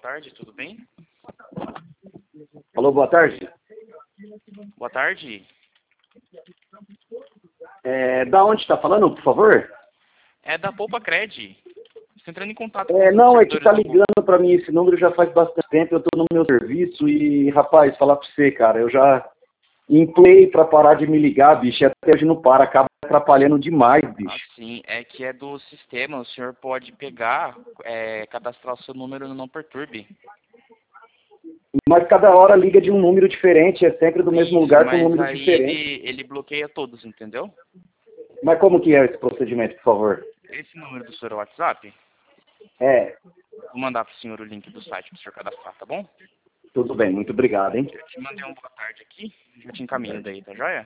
tarde, tudo bem? Alô, boa tarde. Boa tarde. Da onde está falando, por favor? É da Poupa Cred. Estou entrando em contato Não, é que servidores tá do Google. ligando para mim esse número já faz bastante tempo, eu estou no meu serviço e, rapaz, falar para você, cara, eu já implorei para parar de me ligar, bicho, e até hoje não para, acaba atrapalhando demais, bicho. Assim, é que é do sistema, o senhor pode pegar, cadastrar o seu número no Não Perturbe. Mas cada hora liga de um número diferente, é sempre do mesmo Isso, lugar com um mas número aí diferente. ele bloqueia todos, entendeu? Mas como que é esse procedimento, por favor? Esse número do seu WhatsApp, É, vou mandar pro senhor o link do site pro senhor cadastrar, tá bom? tudo bem, muito obrigado, hein? Eu te mandei um boa tarde aqui, já te encaminho daí, tá joia?